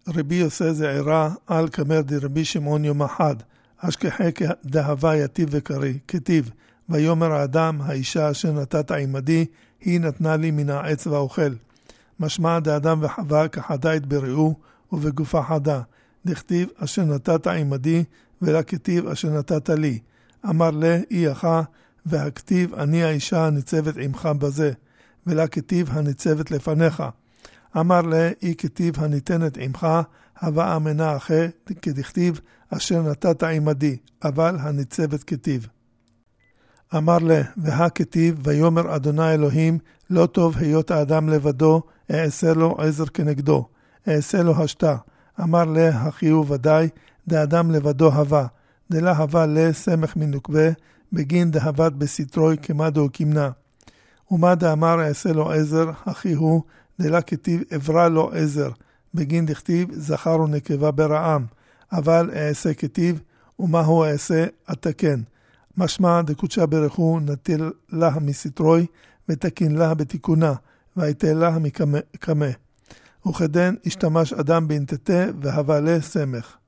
רבי יוסי זעירא על כמר דרבי שמעון יום אחד, אשכחי דהבה יתיב וקרי, כתיב, ויאמר האדם, האישה אשר נתת עמדי, היא נתנה לי מן העץ והאוכל. משמע דאדם וחווה כחדה יתבראו, ובגופה חדה, דכתיב אשר נתת עמדי, ולה כתיב אשר נתת לי. אמר לה, אי אחא, והכתיב אני האישה הניצבת עמך בזה, ולה כתיב הניצבת לפניך. אמר לה, אי כתיב הניתנת עמך, הווה אמנה אחי, כדכתיב אשר נתת עמדי, אבל הניצבת כתיב. אמר לה, והכתיב, ויאמר אדוני אלוהים, לא טוב היות האדם לבדו, אעשה לו עזר כנגדו, אעשה לו השתה. אמר לה, הכי הוא ודאי, דאדם לבדו הווה, דלה הווה לה סמך מנוקבה, בגין דהבת בסתרוי כמדו כמנה. ומה דאמר אעשה לו עזר, הכי הוא, דלה כתיב אברא לו עזר, בגין דכתיב זכר ונקבה ברעם, אבל אעשה כתיב, ומה הוא אעשה אתקן. משמע דקודשה ברכו נטיל לה מסתרוי, ותקין לה בתיקונה, והייתה לה מקמה. וכדן השתמש אדם בנתתה והווה לה סמך.